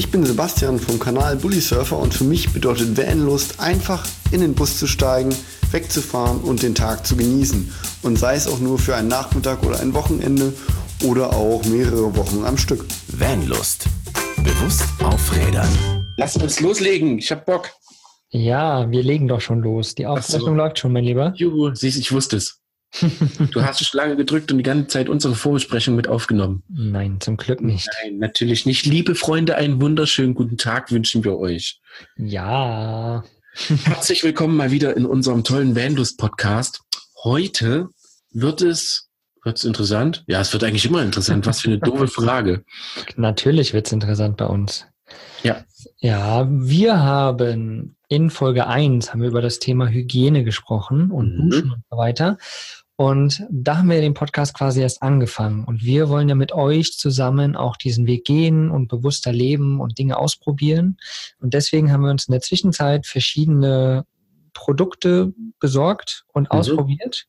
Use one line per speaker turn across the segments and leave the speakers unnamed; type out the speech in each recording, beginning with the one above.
Ich bin Sebastian vom Kanal Bully Surfer und für mich bedeutet Vanlust einfach in den Bus zu steigen, wegzufahren und den Tag zu genießen. Und sei es auch nur für einen Nachmittag oder ein Wochenende oder auch mehrere Wochen am Stück.
Vanlust. Bewusst aufrädern.
Lass uns loslegen. Ich hab Bock.
Ja, wir legen doch schon los. Die Aufzeichnung läuft schon, mein Lieber.
Juhu, siehst, ich wusste es. Du hast Schlange gedrückt und die ganze Zeit unsere Vorbesprechung mit aufgenommen.
Nein, zum Glück nicht.
Nein, natürlich nicht. Liebe Freunde, einen wunderschönen guten Tag wünschen wir euch.
Ja.
Herzlich willkommen mal wieder in unserem tollen Vanlust-Podcast. Heute wird's interessant? Ja, es wird eigentlich immer interessant. Was für eine doofe Frage.
Natürlich wird's interessant bei uns.
Ja.
Ja, wir haben in Folge 1 haben wir über das Thema Hygiene gesprochen und Duschen und so weiter. Und da haben wir den Podcast quasi erst angefangen. Und wir wollen ja mit euch zusammen auch diesen Weg gehen und bewusster leben und Dinge ausprobieren. Und deswegen haben wir uns in der Zwischenzeit verschiedene Produkte besorgt und ausprobiert.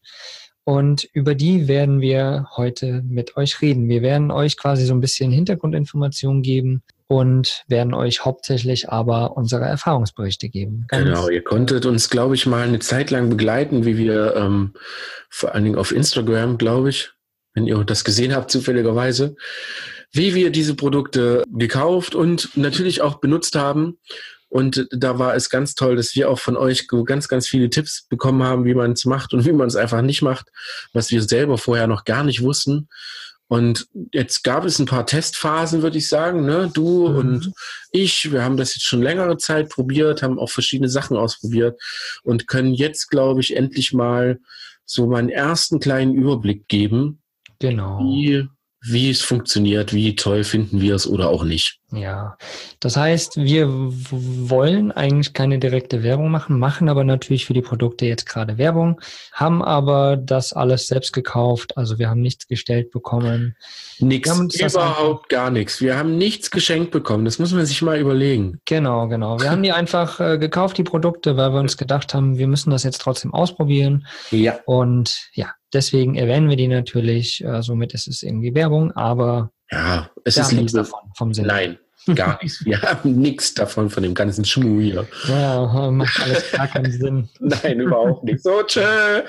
Und über die werden wir heute mit euch reden. Wir werden euch quasi so ein bisschen Hintergrundinformationen geben und werden euch hauptsächlich aber unsere Erfahrungsberichte geben.
Genau, ihr konntet uns, glaube ich, mal eine Zeit lang begleiten, wie wir vor allen Dingen auf Instagram, glaube ich, wenn ihr das gesehen habt, zufälligerweise, wie wir diese Produkte gekauft und natürlich auch benutzt haben. Und da war es ganz toll, dass wir auch von euch ganz, ganz viele Tipps bekommen haben, wie man es macht und wie man es einfach nicht macht, was wir selber vorher noch gar nicht wussten. Und jetzt gab es ein paar Testphasen, würde ich sagen, ne? Du und ich, wir haben das jetzt schon längere Zeit probiert, haben auch verschiedene Sachen ausprobiert und können jetzt, glaube ich, endlich mal so meinen ersten kleinen Überblick geben,
Genau.
wie es funktioniert, wie toll finden wir es oder auch nicht.
Ja, das heißt, wir wollen eigentlich keine direkte Werbung machen aber natürlich für die Produkte jetzt gerade Werbung, haben aber das alles selbst gekauft, also wir haben nichts gestellt bekommen.
Nichts, überhaupt gar nichts. Wir haben nichts geschenkt bekommen, das muss man sich mal überlegen.
Genau. Wir haben die einfach gekauft, die Produkte, weil wir uns gedacht haben, wir müssen das jetzt trotzdem ausprobieren.
Ja.
Und ja, deswegen erwähnen wir die natürlich, somit ist es irgendwie Werbung, aber
ja, es
wir
ist
haben nichts
Liebe.
davon vom Sinn.
Nein, gar nichts. Wir haben nichts davon, von dem ganzen Schmuh hier.
Ja, macht alles gar keinen Sinn.
Nein, überhaupt nicht. So, tschö.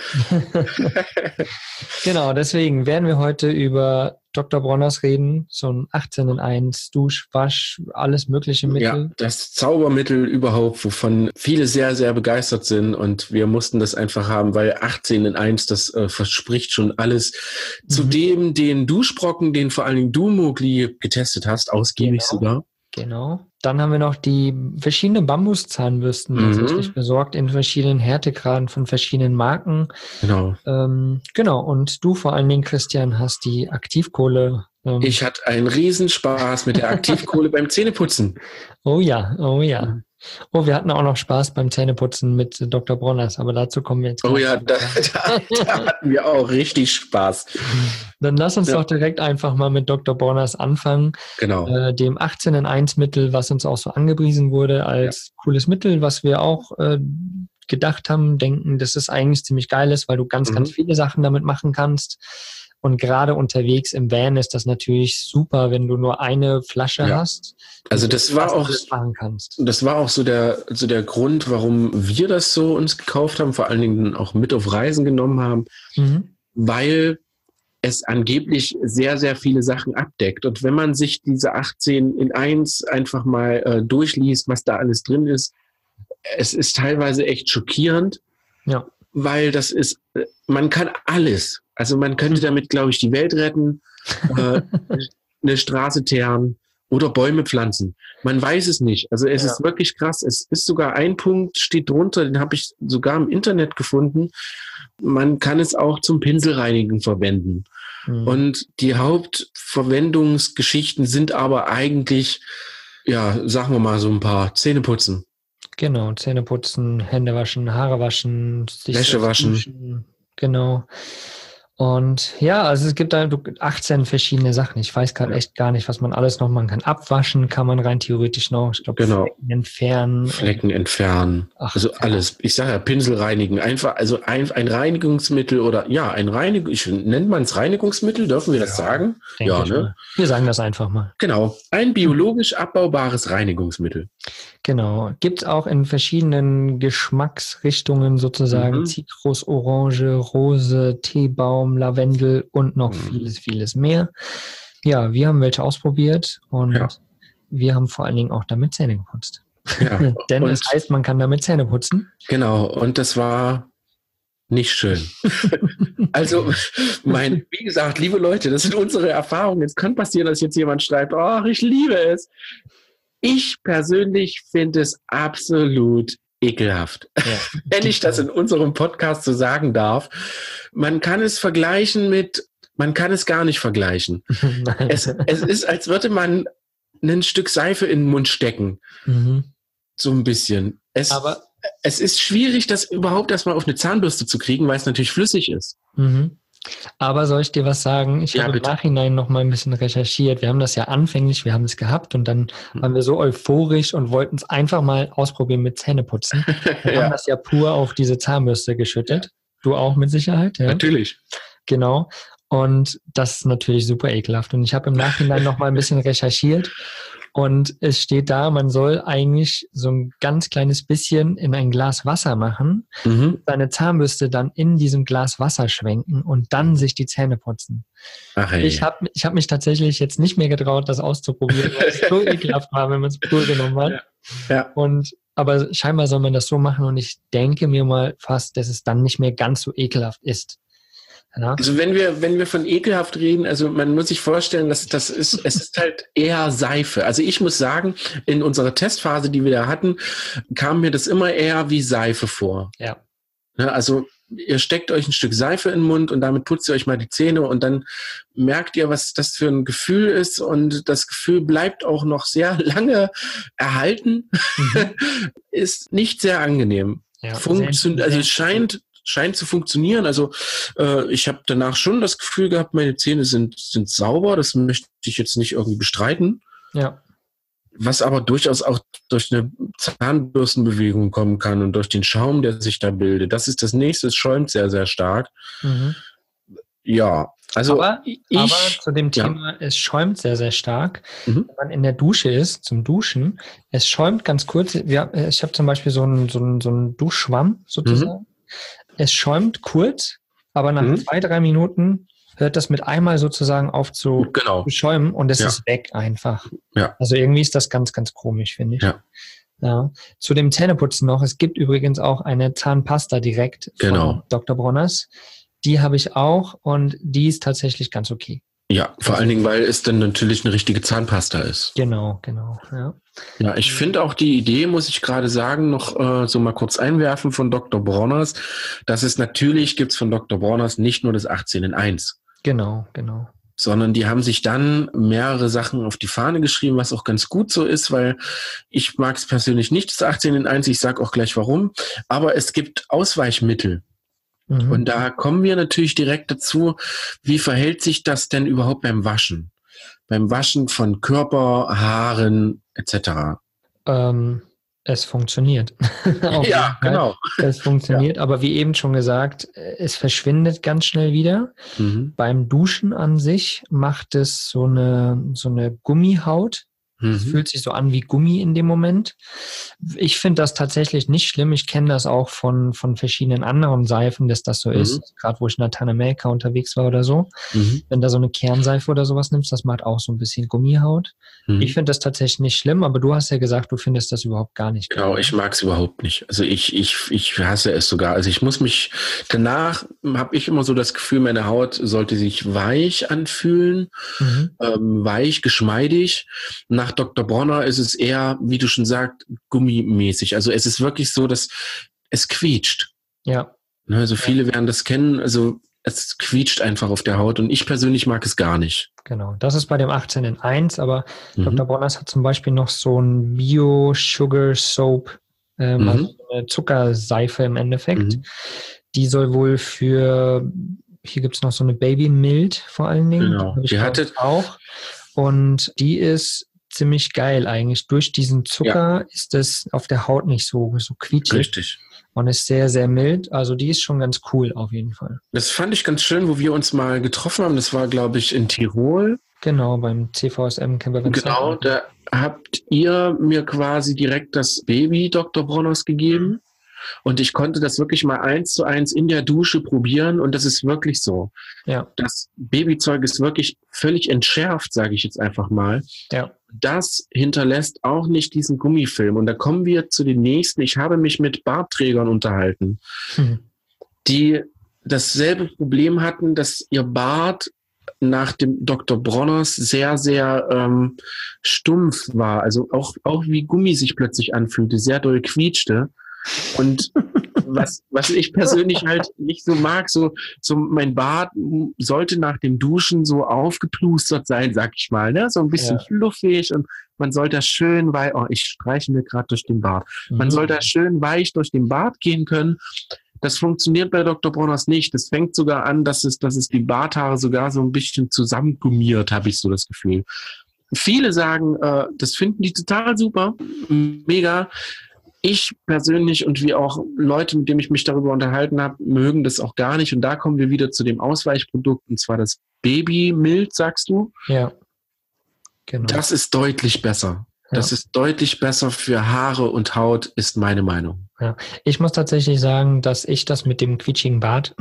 Genau, deswegen werden wir heute über Dr. Bronner's reden, so ein 18 in 1 Dusch, Wasch, alles mögliche Mittel.
Ja, das Zaubermittel überhaupt, wovon viele sehr, sehr begeistert sind und wir mussten das einfach haben, weil 18 in 1, das verspricht schon alles. Zudem den Duschbrocken, den vor allen Dingen du, Mogli, getestet hast, ausgiebig sogar.
Genau. Dann haben wir noch die verschiedenen Bambuszahnbürsten tatsächlich besorgt in verschiedenen Härtegraden von verschiedenen Marken.
Genau.
Genau. Und du vor allen Dingen, Christian, hast die Aktivkohle.
Ich hatte einen Riesenspaß mit der Aktivkohle beim Zähneputzen.
Oh ja. Oh, wir hatten auch noch Spaß beim Zähneputzen mit Dr. Bronner's, aber dazu kommen wir jetzt.
Oh ja, da hatten wir auch richtig Spaß.
Dann lass uns doch direkt einfach mal mit Dr. Bronner's anfangen.
Genau.
Dem 18 in 1 Mittel, was uns auch so angepriesen wurde als cooles Mittel, was wir auch gedacht haben, denken, dass es eigentlich ziemlich geil ist, weil du ganz viele Sachen damit machen kannst. Und gerade unterwegs im Van ist das natürlich super, wenn du nur eine Flasche hast.
Also das war auch,
machen kannst.
das war auch so der Grund, warum wir das so uns gekauft haben, vor allen Dingen auch mit auf Reisen genommen haben, weil es angeblich sehr, sehr viele Sachen abdeckt. Und wenn man sich diese 18 in 1 einfach mal durchliest, was da alles drin ist, es ist teilweise echt schockierend.
Ja.
Weil das ist, man kann alles. Also man könnte damit, glaube ich, die Welt retten, eine Straße teeren oder Bäume pflanzen. Man weiß es nicht. Also es ist wirklich krass. Es ist sogar ein Punkt, steht drunter, den habe ich sogar im Internet gefunden. Man kann es auch zum Pinselreinigen verwenden. Und die Hauptverwendungsgeschichten sind aber eigentlich, ja, sagen wir mal so ein paar Zähneputzen.
Genau, Zähne putzen, Hände waschen, Haare waschen,
Wäsche waschen.
Duschen, genau. Und ja, also es gibt da 18 verschiedene Sachen. Ich weiß gerade echt gar nicht, was man alles noch machen kann. Abwaschen kann man rein theoretisch noch. Ich glaube,
Genau.
Flecken entfernen.
Also alles. Ich sage ja, Pinsel reinigen. Einfach, also ein Reinigungsmittel oder nennt man es Reinigungsmittel? Dürfen wir das sagen?
Ja, ne? Wir sagen das einfach mal.
Genau. Ein biologisch abbaubares Reinigungsmittel.
Genau. Gibt es auch in verschiedenen Geschmacksrichtungen sozusagen. Zitrus, Orange, Rose, Teebaum, Lavendel und noch vieles, vieles mehr. Ja, wir haben welche ausprobiert und wir haben vor allen Dingen auch damit Zähne geputzt.
Ja.
Denn es heißt, man kann damit Zähne putzen.
Genau, und das war nicht schön. Also, wie gesagt, liebe Leute, das sind unsere Erfahrungen. Es kann passieren, dass jetzt jemand schreibt, ach, ich liebe es. Ich persönlich finde es absolut ekelhaft. Ja, wenn ich das in unserem Podcast so sagen darf. Man kann es gar nicht vergleichen. Es ist, als würde man ein Stück Seife in den Mund stecken. So ein bisschen. Es ist schwierig, das überhaupt erstmal auf eine Zahnbürste zu kriegen, weil es natürlich flüssig ist.
Aber soll ich dir was sagen? Ich habe im Nachhinein noch mal ein bisschen recherchiert. Wir haben das ja anfänglich, wir haben es gehabt und dann waren wir so euphorisch und wollten es einfach mal ausprobieren mit Zähneputzen. Wir haben das ja pur auf diese Zahnbürste geschüttet. Du auch mit Sicherheit? Ja?
Natürlich.
Genau. Und das ist natürlich super ekelhaft. Und ich habe im Nachhinein noch mal ein bisschen recherchiert. Und es steht da, man soll eigentlich so ein ganz kleines bisschen in ein Glas Wasser machen, seine Zahnbürste dann in diesem Glas Wasser schwenken und dann sich die Zähne putzen.
Ach, hey.
Ich hab mich tatsächlich jetzt nicht mehr getraut, das auszuprobieren, weil es so ekelhaft war, wenn man es pur genommen hat. Ja. Aber scheinbar soll man das so machen und ich denke mir mal fast, dass es dann nicht mehr ganz so ekelhaft ist. Ja.
Also wenn wir von ekelhaft reden, also man muss sich vorstellen, es ist halt eher Seife. Also ich muss sagen, in unserer Testphase, die wir da hatten, kam mir das immer eher wie Seife vor.
Ja.
Also ihr steckt euch ein Stück Seife in den Mund und damit putzt ihr euch mal die Zähne und dann merkt ihr, was das für ein Gefühl ist und das Gefühl bleibt auch noch sehr lange erhalten. Ist nicht sehr angenehm. Ja, also es scheint zu funktionieren. Also ich habe danach schon das Gefühl gehabt, meine Zähne sind sauber. Das möchte ich jetzt nicht irgendwie bestreiten.
Ja.
Was aber durchaus auch durch eine Zahnbürstenbewegung kommen kann und durch den Schaum, der sich da bildet. Das ist das Nächste. Es schäumt sehr, sehr stark. Ja, also
aber zu dem Thema, es schäumt sehr, sehr stark. Wenn man in der Dusche ist, zum Duschen, es schäumt ganz kurz. Ich habe zum Beispiel so einen Duschschwamm sozusagen. Es schäumt kurz, aber nach 2-3 Minuten hört das mit einmal sozusagen auf zu schäumen und es ist weg einfach.
Ja.
Also irgendwie ist das ganz, ganz komisch, finde ich. Ja. Zu dem Zähneputzen noch, es gibt übrigens auch eine Zahnpasta direkt von Dr. Bronner's. Die habe ich auch und die ist tatsächlich ganz okay.
Ja, vor allen Dingen, weil es dann natürlich eine richtige Zahnpasta ist.
Genau, ja.
Ja, ich finde auch die Idee, muss ich gerade sagen, noch so mal kurz einwerfen von Dr. Bronner's, dass es natürlich gibt's von Dr. Bronner's nicht nur das 18 in 1.
Genau.
Sondern die haben sich dann mehrere Sachen auf die Fahne geschrieben, was auch ganz gut so ist, weil ich mag es persönlich nicht, das 18 in 1, ich sage auch gleich warum, aber es gibt Ausweichmittel. Und da kommen wir natürlich direkt dazu, wie verhält sich das denn überhaupt beim Waschen? Beim Waschen von Körper, Haaren etc.
Es funktioniert.
Ja, genau.
Es funktioniert, aber wie eben schon gesagt, es verschwindet ganz schnell wieder. Beim Duschen an sich macht es so eine Gummihaut. Es fühlt sich so an wie Gummi in dem Moment. Ich finde das tatsächlich nicht schlimm. Ich kenne das auch von verschiedenen anderen Seifen, dass das so ist. Gerade wo ich in Lateinamerika unterwegs war oder so. Wenn da so eine Kernseife oder sowas nimmst, das macht auch so ein bisschen Gummihaut. Ich finde das tatsächlich nicht schlimm, aber du hast ja gesagt, du findest das überhaupt gar nicht.
Genau, ich mag es überhaupt nicht. Also ich hasse es sogar. Also danach habe ich immer so das Gefühl, meine Haut sollte sich weich anfühlen, weich, geschmeidig. Nach Dr. Bronner ist es eher, wie du schon sagst, gummimäßig. Also es ist wirklich so, dass es quietscht.
Ja.
Also viele werden das kennen. Also es quietscht einfach auf der Haut und ich persönlich mag es gar nicht.
Genau, das ist bei dem 18 in 1, aber Dr. Bronner's hat zum Beispiel noch so ein Bio-Sugar-Soap, also eine Zuckerseife im Endeffekt. Die soll wohl für Hier gibt es noch so eine Baby Mild vor allen Dingen.
Genau.
Die hatte auch. Und die ist ziemlich geil eigentlich. Durch diesen Zucker ist es auf der Haut nicht so quietschig.
Richtig.
Und ist sehr, sehr mild. Also die ist schon ganz cool auf jeden Fall.
Das fand ich ganz schön, wo wir uns mal getroffen haben. Das war, glaube ich, in Tirol.
Genau, beim CVSM Camper.
Genau, da habt ihr mir quasi direkt das Baby Dr. Bronner's gegeben. Und ich konnte das wirklich mal 1:1 in der Dusche probieren. Und das ist wirklich so.
Ja.
Das Babyzeug ist wirklich völlig entschärft, sage ich jetzt einfach mal.
Ja.
Das hinterlässt auch nicht diesen Gummifilm. Und da kommen wir zu den nächsten. Ich habe mich mit Bartträgern unterhalten, die dasselbe Problem hatten, dass ihr Bart nach dem Dr. Bronner's sehr, sehr stumpf war. Also auch wie Gummi sich plötzlich anfühlte, sehr doll quietschte. Und was ich persönlich halt nicht so mag, so mein Bart sollte nach dem Duschen so aufgeplustert sein, sag ich mal, ne? So ein bisschen fluffig und man soll da schön weich, ich streiche mir gerade durch den Bart. Man soll da schön weich durch den Bart gehen können. Das funktioniert bei Dr. Bronner's nicht. Das fängt sogar an, dass es die Barthaare sogar so ein bisschen zusammengummiert, habe ich so das Gefühl. Viele sagen, das finden die total super, mega. Ich persönlich und wie auch Leute, mit denen ich mich darüber unterhalten habe, mögen das auch gar nicht. Und da kommen wir wieder zu dem Ausweichprodukt, und zwar das Baby Mild, sagst du?
Ja, genau.
Das ist deutlich besser. Ja. Das ist deutlich besser für Haare und Haut, ist meine Meinung.
Ja. Ich muss tatsächlich sagen, dass ich das mit dem quietschigen Bart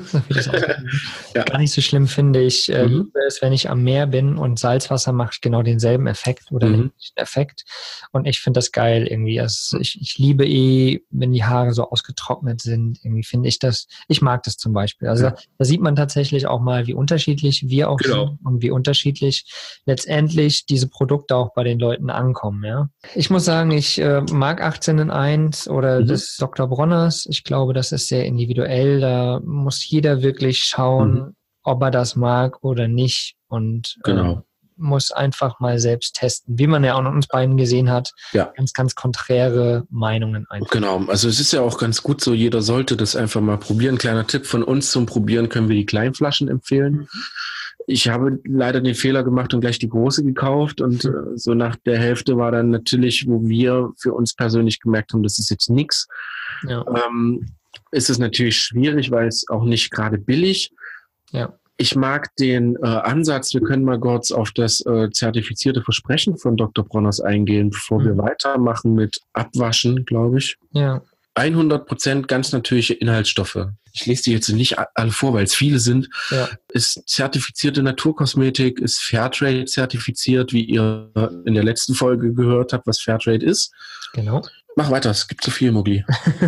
gar nicht so schlimm finde. Ich liebe es, wenn ich am Meer bin und Salzwasser macht genau denselben Effekt oder den Effekt. Und ich finde das geil irgendwie. Also ich liebe wenn die Haare so ausgetrocknet sind. Irgendwie finde ich das, ich mag das zum Beispiel. Also da sieht man tatsächlich auch mal, wie unterschiedlich wir auch sind und wie unterschiedlich letztendlich diese Produkte auch bei den Leuten ankommen. Ja? Ich muss sagen, ich mag 18 in 1 oder das Dr. Bronner's. Ich glaube, das ist sehr individuell. Da muss jeder wirklich schauen, ob er das mag oder nicht und muss einfach mal selbst testen. Wie man ja auch an uns beiden gesehen hat, ganz, ganz konträre Meinungen einfach.
Genau, also es ist ja auch ganz gut so, jeder sollte das einfach mal probieren. Kleiner Tipp von uns zum Probieren können wir die Kleinflaschen empfehlen. Ich habe leider den Fehler gemacht und gleich die große gekauft und so nach der Hälfte war dann natürlich, wo wir für uns persönlich gemerkt haben, das ist jetzt nichts. Ja. Ist es natürlich schwierig, weil es auch nicht gerade billig.
Ja.
Ich mag den Ansatz, wir können mal kurz auf das zertifizierte Versprechen von Dr. Bronner's eingehen, bevor wir weitermachen mit Abwaschen, glaube ich.
Ja.
100% ganz natürliche Inhaltsstoffe. Ich lese die jetzt nicht alle vor, weil es viele sind. Ja. Ist zertifizierte Naturkosmetik, ist Fairtrade zertifiziert, wie ihr in der letzten Folge gehört habt, was Fairtrade ist.
Genau.
Mach weiter, es gibt zu viel, Mogli.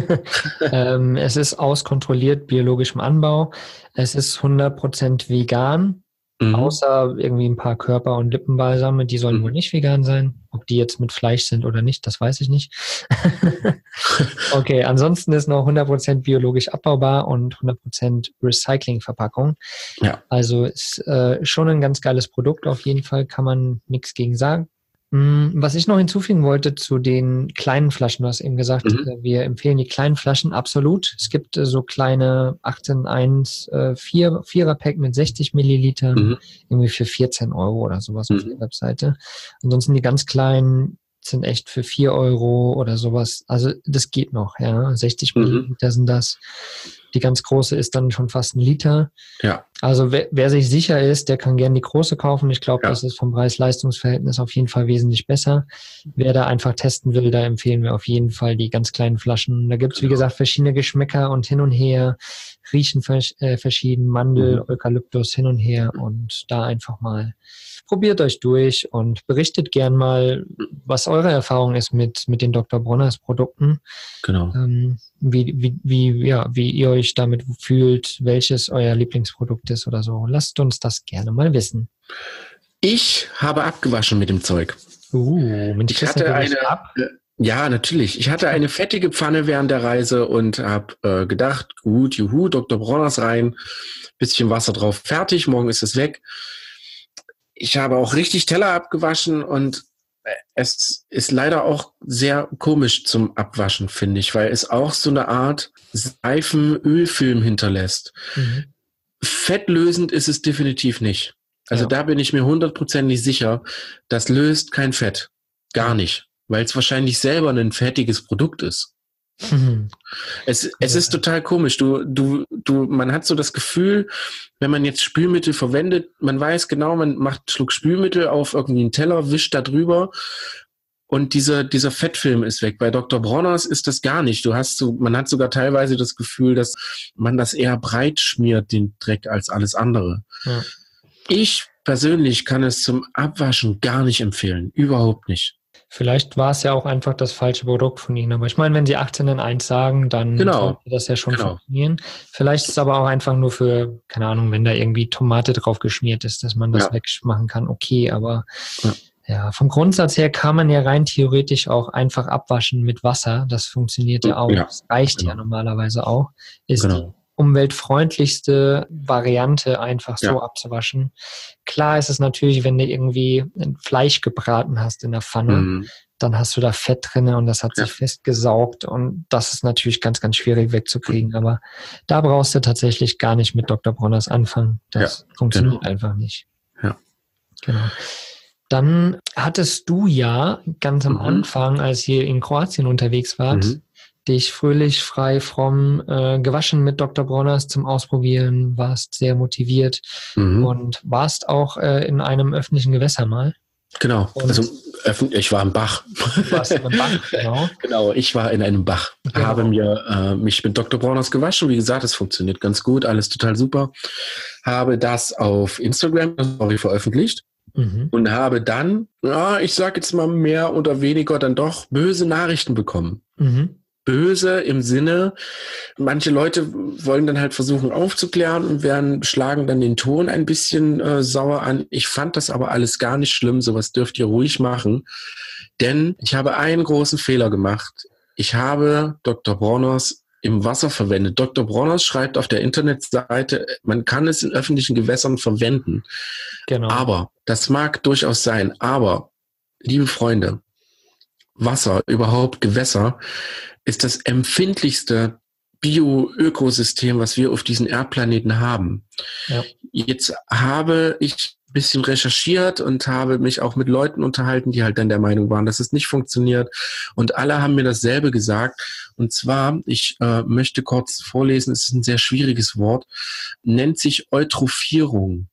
Es ist aus kontrolliert biologischem Anbau. Es ist 100% vegan. Außer irgendwie ein paar Körper- und Lippenbalsame, die sollen wohl nicht vegan sein. Ob die jetzt mit Fleisch sind oder nicht, das weiß ich nicht. Okay, ansonsten ist noch 100% biologisch abbaubar und 100% Recycling-Verpackung. Ja. Also ist schon ein ganz geiles Produkt auf jeden Fall, kann man nichts gegen sagen. Was ich noch hinzufügen wollte zu den kleinen Flaschen, du hast eben gesagt, wir empfehlen die kleinen Flaschen absolut. Es gibt so kleine 18-1 4er-Pack mit 60 Millilitern, irgendwie für 14 Euro oder sowas auf der Webseite. Ansonsten die ganz kleinen sind echt für 4 Euro oder sowas. Also das geht noch, ja. 60 Milliliter sind das. Die ganz große ist dann schon fast 1 Liter. Ja. Also wer sich sicher ist, der kann gerne die große kaufen. Ich glaube, das ist vom Preis-Leistungs-Verhältnis auf jeden Fall wesentlich besser. Wer da einfach testen will, da empfehlen wir auf jeden Fall die ganz kleinen Flaschen. Da gibt's wie gesagt, verschiedene Geschmäcker und hin und her, riechen verschieden, Mandel, Eukalyptus hin und her und da einfach mal probiert euch durch und berichtet gern mal, was eure Erfahrung ist mit den Dr. Bronner's Produkten.
Genau.
Wie ihr euch damit fühlt, welches euer Lieblingsprodukt ist oder so. Lasst uns das gerne mal wissen.
Ich habe abgewaschen mit dem Zeug.
Ich hatte
ja, natürlich. Ich hatte eine fettige Pfanne während der Reise und habe gedacht, gut, juhu, Dr. Bronner's rein, bisschen Wasser drauf, fertig, morgen ist es weg. Ich habe auch richtig Teller abgewaschen und es ist leider auch sehr komisch zum Abwaschen, finde ich, weil es auch so eine Art Seifenölfilm hinterlässt. fettlösend ist es definitiv nicht. Also da bin ich mir 100% sicher, das löst kein Fett. Gar nicht. Weil es wahrscheinlich selber ein fettiges Produkt ist. Es ist total komisch. Man hat so das Gefühl, wenn man jetzt Spülmittel verwendet, man weiß genau, man macht einen Schluck Spülmittel auf irgendwie einen Teller, wischt da drüber und dieser Fettfilm ist weg. Bei Dr. Bronner's ist das gar nicht. Man hat sogar teilweise das Gefühl, dass man das eher breit schmiert, den Dreck, als alles andere. Ja. Ich persönlich kann es zum Abwaschen gar nicht empfehlen. Überhaupt nicht.
Vielleicht war es ja auch einfach das falsche Produkt von Ihnen. Aber ich meine, wenn Sie 18 in 1 sagen, dann sollte das ja schon funktionieren. Vielleicht ist es aber auch einfach nur für, keine Ahnung, wenn da irgendwie Tomate drauf geschmiert ist, dass man das wegmachen kann. Okay, aber vom Grundsatz her kann man ja rein theoretisch auch einfach abwaschen mit Wasser. Das funktioniert ja auch. Das reicht ja normalerweise auch. Ist die umweltfreundlichste Variante, einfach so abzuwaschen. Klar ist es natürlich, wenn du irgendwie ein Fleisch gebraten hast in der Pfanne, dann hast du da Fett drin und das hat sich festgesaugt und das ist natürlich ganz, ganz schwierig wegzukriegen. Aber da brauchst du tatsächlich gar nicht mit Dr. Bronner's anfangen. Das funktioniert einfach nicht.
Ja.
Genau. Dann hattest du ja ganz am Anfang, als ihr in Kroatien unterwegs wart, dich fröhlich, frei, fromm gewaschen mit Dr. Bronner's zum Ausprobieren, warst sehr motiviert und warst auch in einem öffentlichen Gewässer mal.
Genau, also ich war im Bach.
Du warst im Bach, genau.
Genau, ich war in einem Bach, habe mich mit Dr. Bronner's gewaschen. Wie gesagt, es funktioniert ganz gut, alles total super. Habe das auf Instagram veröffentlicht. Und habe dann, ich sage jetzt mal mehr oder weniger, dann doch böse Nachrichten bekommen. Böse im Sinne, manche Leute wollen dann halt versuchen aufzuklären und schlagen dann den Ton ein bisschen sauer an. Ich fand das aber alles gar nicht schlimm, sowas dürft ihr ruhig machen, denn ich habe einen großen Fehler gemacht. Ich habe Dr. Bronner's im Wasser verwendet. Dr. Bronner's schreibt auf der Internetseite, man kann es in öffentlichen Gewässern verwenden.
Genau.
Aber, das mag durchaus sein, aber, liebe Freunde, Wasser, überhaupt Gewässer, ist das empfindlichste Bio-Ökosystem, was wir auf diesem Erdplaneten haben. Ja. Jetzt habe ich ein bisschen recherchiert und habe mich auch mit Leuten unterhalten, die halt dann der Meinung waren, dass es nicht funktioniert. Und alle haben mir dasselbe gesagt. Und zwar, ich möchte kurz vorlesen, es ist ein sehr schwieriges Wort, nennt sich Eutrophierung.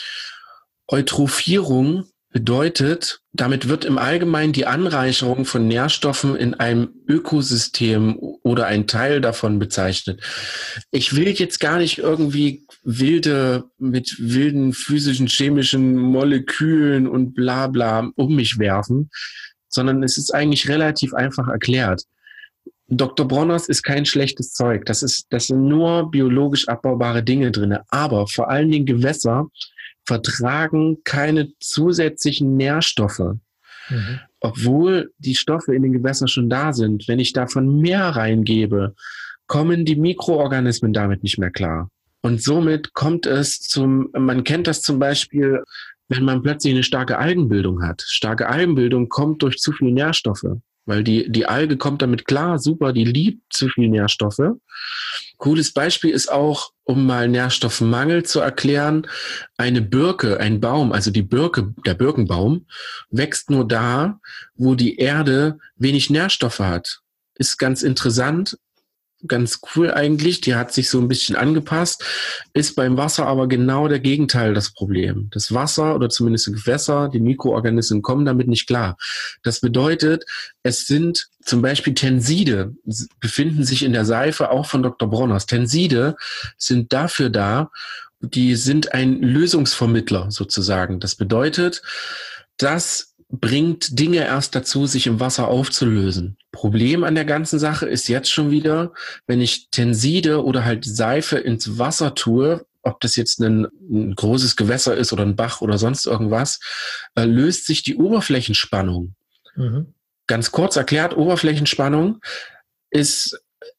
Eutrophierung bedeutet, damit wird im Allgemeinen die Anreicherung von Nährstoffen in einem Ökosystem oder ein Teil davon bezeichnet. Ich will jetzt gar nicht irgendwie mit wilden physischen, chemischen Molekülen und bla bla um mich werfen, sondern es ist eigentlich relativ einfach erklärt. Dr. Bronner's ist kein schlechtes Zeug. Das sind nur biologisch abbaubare Dinge drin. Aber vor allen Dingen Gewässer vertragen keine zusätzlichen Nährstoffe. Obwohl die Stoffe in den Gewässern schon da sind. Wenn ich davon mehr reingebe, kommen die Mikroorganismen damit nicht mehr klar. Und somit kommt es man kennt das zum Beispiel, wenn man plötzlich eine starke Algenbildung hat. Starke Algenbildung kommt durch zu viele Nährstoffe. Weil die Alge kommt damit klar, super, die liebt zu viel Nährstoffe. Cooles Beispiel ist auch, um mal Nährstoffmangel zu erklären, eine Birke, ein Baum, also der Birkenbaum, wächst nur da, wo die Erde wenig Nährstoffe hat. Ist ganz interessant, ganz cool eigentlich, die hat sich so ein bisschen angepasst, ist beim Wasser aber genau der Gegenteil das Problem. Das Wasser oder zumindest die Gewässer, die Mikroorganismen kommen damit nicht klar. Das bedeutet, es sind zum Beispiel Tenside, befinden sich in der Seife auch von Dr. Bronner's. Tenside sind dafür da, die sind ein Lösungsvermittler sozusagen. Das bedeutet, das bringt Dinge erst dazu, sich im Wasser aufzulösen. Problem an der ganzen Sache ist jetzt schon wieder, wenn ich Tenside oder halt Seife ins Wasser tue, ob das jetzt ein großes Gewässer ist oder ein Bach oder sonst irgendwas, löst sich die Oberflächenspannung. Ganz kurz erklärt, Oberflächenspannung ist,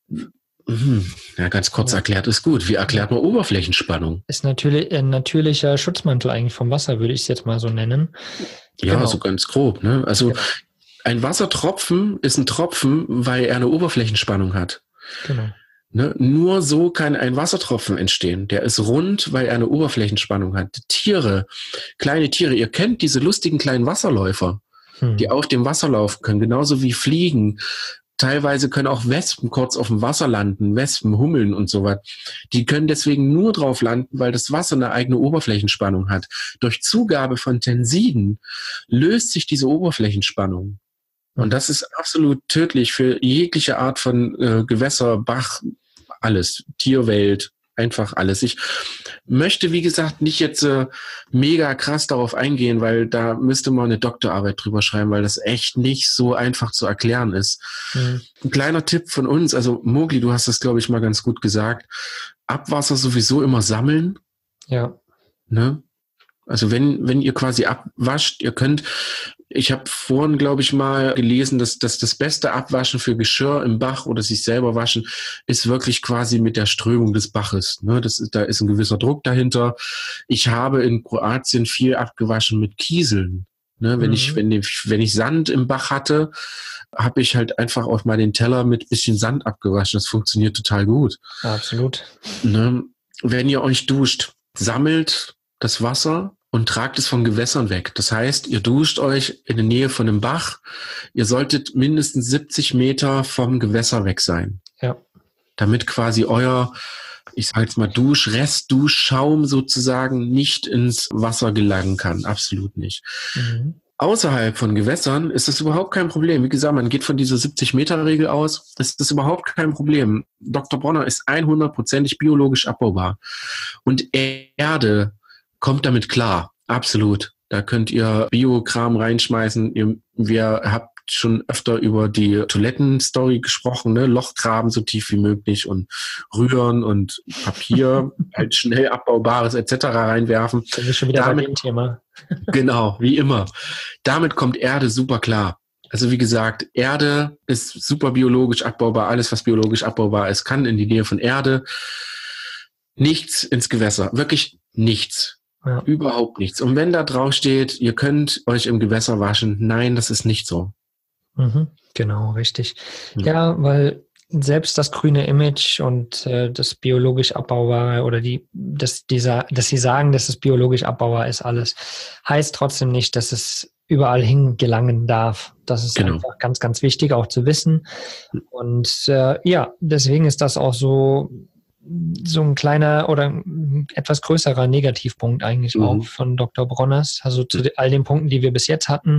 ganz kurz erklärt ist gut. Wie erklärt man Oberflächenspannung?
Ist natürlich ein natürlicher Schutzmantel eigentlich vom Wasser, würde ich es jetzt mal so nennen.
Ja, genau. So ganz grob. Ne? Also ein Wassertropfen ist ein Tropfen, weil er eine Oberflächenspannung hat.
Genau.
Ne? Nur so kann ein Wassertropfen entstehen. Der ist rund, weil er eine Oberflächenspannung hat. Tiere, kleine Tiere, ihr kennt diese lustigen kleinen Wasserläufer, die auf dem Wasser laufen können, genauso wie Fliegen. Teilweise können auch Wespen kurz auf dem Wasser landen, Wespen, Hummeln und so was. Die können deswegen nur drauf landen, weil das Wasser eine eigene Oberflächenspannung hat. Durch Zugabe von Tensiden löst sich diese Oberflächenspannung. Und das ist absolut tödlich für jegliche Art von Gewässer, Bach, alles, Tierwelt, einfach alles. Ich möchte, wie gesagt, nicht jetzt mega krass darauf eingehen, weil da müsste man eine Doktorarbeit drüber schreiben, weil das echt nicht so einfach zu erklären ist. Ein kleiner Tipp von uns, also Mogli, du hast das, glaube ich, mal ganz gut gesagt, Abwasser sowieso immer sammeln.
Ja.
Ne? Also wenn ihr quasi abwascht, ihr könnt, ich habe vorhin, glaube ich, mal gelesen, dass das beste Abwaschen für Geschirr im Bach oder sich selber waschen, ist wirklich quasi mit der Strömung des Baches. Ne? Da ist ein gewisser Druck dahinter. Ich habe in Kroatien viel abgewaschen mit Kieseln. Ne? Wenn ich Sand im Bach hatte, habe ich halt einfach auch mal den Teller mit bisschen Sand abgewaschen. Das funktioniert total gut.
Absolut.
Ne? Wenn ihr euch duscht, sammelt das Wasser und tragt es von Gewässern weg. Das heißt, ihr duscht euch in der Nähe von einem Bach. Ihr solltet mindestens 70 Meter vom Gewässer weg sein.
Ja.
Damit quasi euer, ich sage jetzt mal, Restduschschaum sozusagen nicht ins Wasser gelangen kann. Absolut nicht. Außerhalb von Gewässern ist das überhaupt kein Problem. Wie gesagt, man geht von dieser 70-Meter-Regel aus. Das ist überhaupt kein Problem. Dr. Bronner ist 100%ig biologisch abbaubar. Und Erde kommt damit klar. Absolut. Da könnt ihr Biokram reinschmeißen. Wir habt schon öfter über die Toilettenstory gesprochen, ne? Loch graben so tief wie möglich und rühren und Papier, halt schnell abbaubares etc. reinwerfen.
Das ist schon wieder bei dem Thema.
Genau, wie immer. Damit kommt Erde super klar. Also wie gesagt, Erde ist super biologisch abbaubar. Alles, was biologisch abbaubar ist, kann in die Nähe von Erde. Nichts ins Gewässer. Wirklich nichts. Ja. Überhaupt nichts. Und wenn da drauf steht, ihr könnt euch im Gewässer waschen, nein, das ist nicht so.
Genau, richtig. Ja, weil selbst das grüne Image und das biologisch abbaubare oder dass sie sagen, dass es biologisch abbaubar ist, alles, heißt trotzdem nicht, dass es überall hingelangen darf. Das ist einfach ganz, ganz wichtig auch zu wissen. Und deswegen ist das auch so ein kleiner oder ein etwas größerer Negativpunkt eigentlich auch von Dr. Bronners. Also zu all den Punkten, die wir bis jetzt hatten.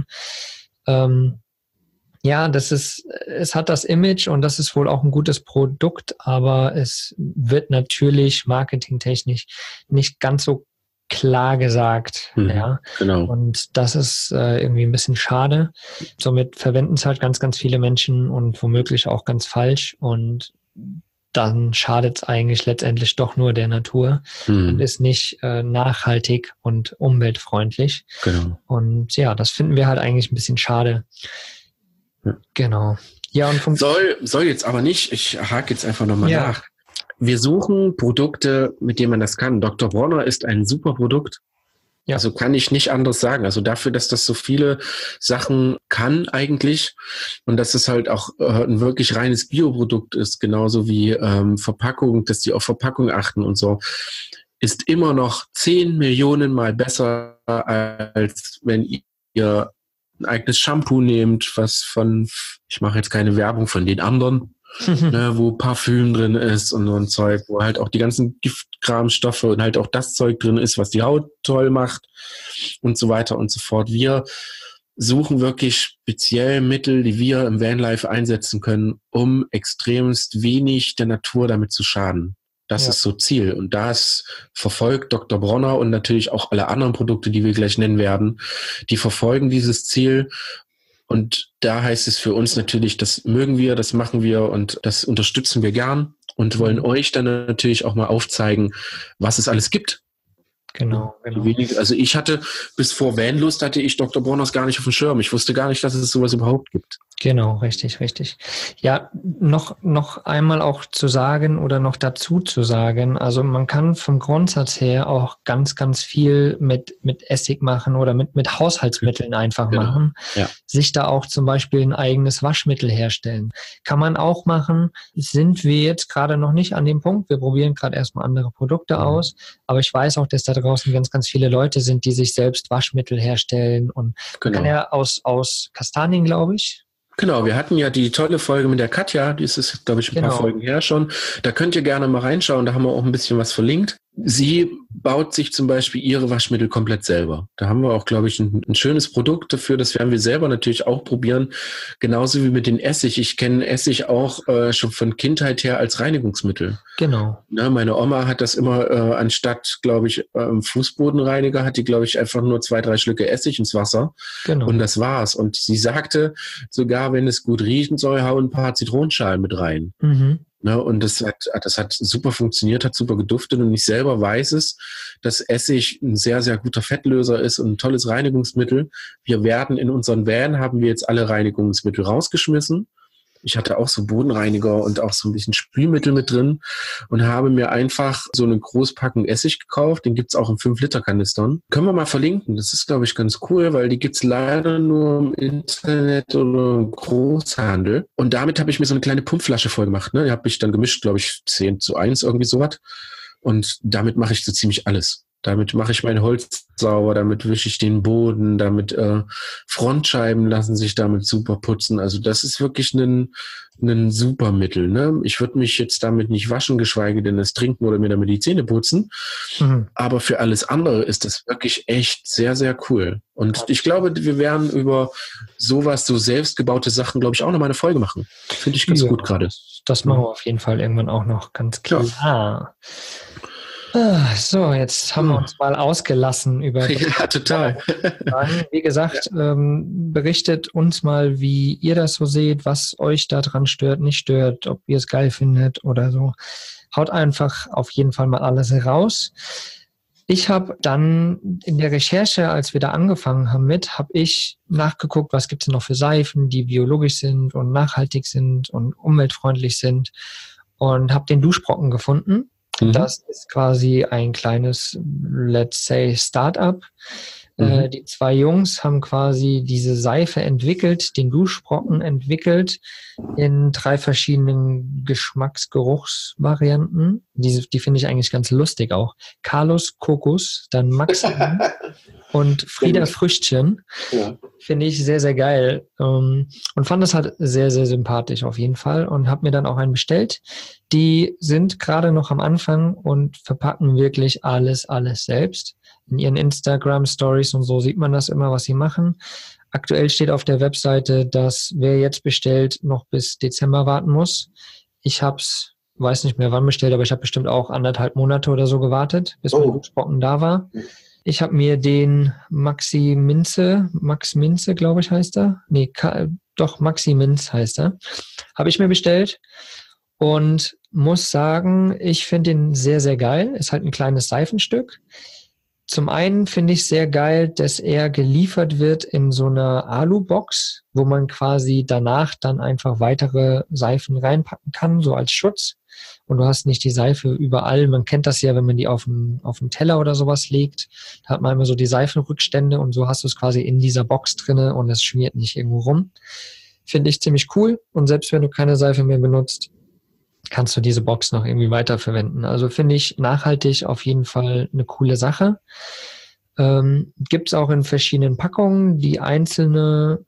Es hat das Image und das ist wohl auch ein gutes Produkt, aber es wird natürlich marketingtechnisch nicht ganz so klar gesagt. Ja.
Genau.
Und das ist irgendwie ein bisschen schade. Somit verwenden es halt ganz, ganz viele Menschen und womöglich auch ganz falsch und dann schadet es eigentlich letztendlich doch nur der Natur und ist nicht nachhaltig und umweltfreundlich.
Genau.
Und ja, das finden wir halt eigentlich ein bisschen schade. Ja. Genau. Ja, und
soll jetzt aber nicht, ich hake jetzt einfach nochmal nach. Wir suchen Produkte, mit denen man das kann. Dr. Bronner ist ein super Produkt. Ja. Also kann ich nicht anders sagen. Also dafür, dass das so viele Sachen kann eigentlich und dass es halt auch ein wirklich reines Bioprodukt ist, genauso wie Verpackung, dass die auf Verpackung achten und so, ist immer noch 10 Millionen Mal besser, als wenn ihr ein eigenes Shampoo nehmt, ich mache jetzt keine Werbung von den anderen, ne, wo Parfüm drin ist und so ein Zeug, wo halt auch die ganzen Giftkramstoffe und halt auch das Zeug drin ist, was die Haut toll macht und so weiter und so fort. Wir suchen wirklich speziell Mittel, die wir im Vanlife einsetzen können, um extremst wenig der Natur damit zu schaden. Das ist so Ziel. Und das verfolgt Dr. Bronner und natürlich auch alle anderen Produkte, die wir gleich nennen werden, die verfolgen dieses Ziel. Und da heißt es für uns natürlich, das mögen wir, das machen wir und das unterstützen wir gern und wollen euch dann natürlich auch mal aufzeigen, was es alles gibt.
Genau.
Also ich hatte, bis vor Vanlust hatte ich Dr. Bronners gar nicht auf dem Schirm. Ich wusste gar nicht, dass es sowas überhaupt gibt.
Genau, richtig, richtig. Ja, noch einmal auch zu sagen oder noch dazu zu sagen, also man kann vom Grundsatz her auch ganz, ganz viel mit Essig machen oder mit Haushaltsmitteln einfach machen.
Ja.
Sich da auch zum Beispiel ein eigenes Waschmittel herstellen. Kann man auch machen. Sind wir jetzt gerade noch nicht an dem Punkt. Wir probieren gerade erstmal andere Produkte aus. Aber ich weiß auch, dass da draußen ganz, ganz viele Leute sind, die sich selbst Waschmittel herstellen. Und man kann ja aus Kastanien, glaube ich.
Genau, wir hatten ja die tolle Folge mit der Katja, die ist, glaube ich, ein paar Folgen her schon. Da könnt ihr gerne mal reinschauen, da haben wir auch ein bisschen was verlinkt. Sie baut sich zum Beispiel ihre Waschmittel komplett selber. Da haben wir auch, glaube ich, ein schönes Produkt dafür. Das werden wir selber natürlich auch probieren. Genauso wie mit den Essig. Ich kenne Essig auch schon von Kindheit her als Reinigungsmittel.
Genau.
Na, meine Oma hat das immer anstatt, glaube ich, Fußbodenreiniger, hat die, glaube ich, einfach nur 2-3 Schlücke Essig ins Wasser. Genau. Und das war's. Und sie sagte, sogar wenn es gut riechen soll, hau ein paar Zitronenschalen mit rein. Mhm. Ne, und das hat super funktioniert, hat super geduftet und ich selber weiß es, dass Essig ein sehr, sehr guter Fettlöser ist und ein tolles Reinigungsmittel. Wir werden in unseren Van, haben wir jetzt alle Reinigungsmittel rausgeschmissen. Ich hatte auch so Bodenreiniger und auch so ein bisschen Spülmittel mit drin und habe mir einfach so eine Großpackung Essig gekauft. Den gibt's auch in 5-Liter-Kanistern. Können wir mal verlinken. Das ist, glaube ich, ganz cool, weil die gibt's leider nur im Internet oder im Großhandel. Und damit habe ich mir so eine kleine Pumpflasche voll gemacht. Ne? Die habe ich dann gemischt, glaube ich, 10:1, irgendwie sowas. Und damit mache ich so ziemlich alles. Damit mache ich mein Holz sauber, damit wische ich den Boden, damit Frontscheiben lassen sich damit super putzen. Also das ist wirklich ein super Mittel. Ne? Ich würde mich jetzt damit nicht waschen, geschweige denn es trinken oder mir damit die Zähne putzen. Mhm. Aber für alles andere ist das wirklich echt sehr, sehr cool. Und ich glaube, wir werden über sowas, so selbstgebaute Sachen, glaube ich, auch noch mal eine Folge machen. Finde ich ganz gut gerade.
Das machen wir auf jeden Fall irgendwann auch noch, ganz klar. Ja. So, jetzt haben wir uns mal ausgelassen über...
Ja, total.
Wie gesagt, berichtet uns mal, wie ihr das so seht, was euch daran stört, nicht stört, ob ihr es geil findet oder so. Haut einfach auf jeden Fall mal alles raus. Ich habe dann in der Recherche, als wir da angefangen haben habe ich nachgeguckt, was gibt es noch für Seifen, die biologisch sind und nachhaltig sind und umweltfreundlich sind und habe den Duschbrocken gefunden. Das ist quasi ein kleines, let's say, Startup. Die 2 Jungs haben quasi diese Seife entwickelt, den Duschbrocken entwickelt in 3 verschiedenen Geschmacksgeruchsvarianten. Die finde ich eigentlich ganz lustig auch. Carlos Kokos, dann Maxi und Frieda Früchtchen. Ja. Finde ich sehr, sehr geil. Und fand das halt sehr, sehr sympathisch auf jeden Fall und habe mir dann auch einen bestellt. Die sind gerade noch am Anfang und verpacken wirklich alles selbst. In ihren Instagram-Stories und so sieht man das immer, was sie machen. Aktuell steht auf der Webseite, dass wer jetzt bestellt, noch bis Dezember warten muss. Ich weiß nicht mehr wann bestellt, aber ich habe bestimmt auch 1,5 Monate oder so gewartet, bis mein Duschbrocken da war. Ich habe mir den Max Minze, glaube ich, heißt er. Nee, Maxi Minz heißt er. Habe ich mir bestellt und muss sagen, ich finde ihn sehr, sehr geil. Ist halt ein kleines Seifenstück. Zum einen finde ich sehr geil, dass er geliefert wird in so einer Alu-Box, wo man quasi danach dann einfach weitere Seifen reinpacken kann, so als Schutz. Und du hast nicht die Seife überall. Man kennt das ja, wenn man die auf einen Teller oder sowas legt. Da hat man immer so die Seifenrückstände und so hast du es quasi in dieser Box drinne und es schmiert nicht irgendwo rum. Finde ich ziemlich cool. Und selbst wenn du keine Seife mehr benutzt, kannst du diese Box noch irgendwie weiterverwenden. Also finde ich nachhaltig auf jeden Fall eine coole Sache. Gibt es auch in verschiedenen Packungen. Die einzelne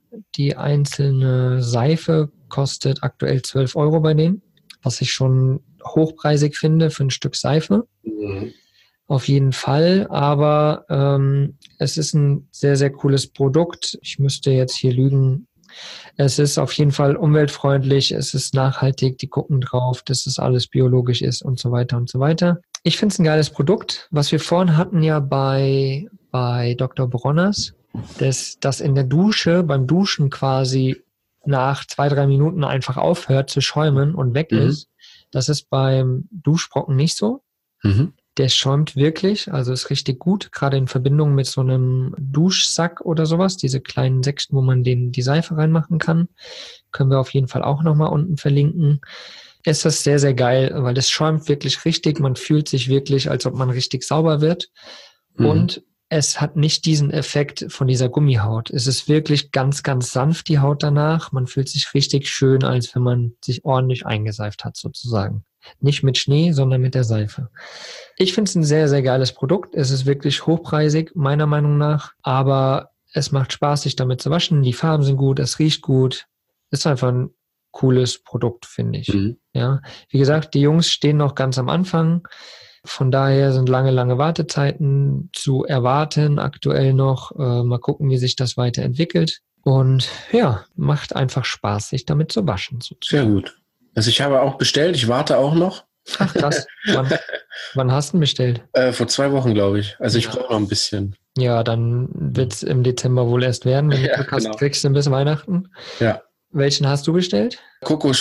Seife kostet aktuell 12 € bei denen, was ich schon hochpreisig finde für ein Stück Seife. Mhm. Auf jeden Fall, aber es ist ein sehr, sehr cooles Produkt. Ich müsste jetzt hier lügen. Es ist auf jeden Fall umweltfreundlich, es ist nachhaltig, die gucken drauf, dass es alles biologisch ist und so weiter und so weiter. Ich finde es ein geiles Produkt. Was wir vorhin hatten ja bei Dr. Bronners, dass das in der Dusche, beim Duschen quasi nach 2-3 Minuten einfach aufhört zu schäumen und weg ist. Das ist beim Duschbrocken nicht so. Mhm. Der schäumt wirklich, also ist richtig gut, gerade in Verbindung mit so einem Duschsack oder sowas, diese kleinen Säckchen, wo man die Seife reinmachen kann. Können wir auf jeden Fall auch nochmal unten verlinken. Ist das sehr, sehr geil, weil das schäumt wirklich richtig. Man fühlt sich wirklich, als ob man richtig sauber wird. Und es hat nicht diesen Effekt von dieser Gummihaut. Es ist wirklich ganz, ganz sanft, die Haut danach. Man fühlt sich richtig schön, als wenn man sich ordentlich eingeseift hat, sozusagen. Nicht mit Schnee, sondern mit der Seife. Ich finde es ein sehr, sehr geiles Produkt. Es ist wirklich hochpreisig, meiner Meinung nach. Aber es macht Spaß, sich damit zu waschen. Die Farben sind gut, es riecht gut. Ist einfach ein cooles Produkt, finde ich. Ja, wie gesagt, die Jungs stehen noch ganz am Anfang. Von daher sind lange, lange Wartezeiten zu erwarten, aktuell noch. Mal gucken, wie sich das weiterentwickelt. Und ja, macht einfach Spaß, sich damit zu waschen.
Sehr gut. Also ich habe auch bestellt, ich warte auch noch.
Ach krass. Wann hast du ihn bestellt?
Vor 2 Wochen, glaube ich. Also ich brauche noch ein bisschen.
Ja, dann wird es im Dezember wohl erst werden. Wenn du Glück hast, kriegst du bis Weihnachten.
Ja.
Welchen hast du bestellt?
Coco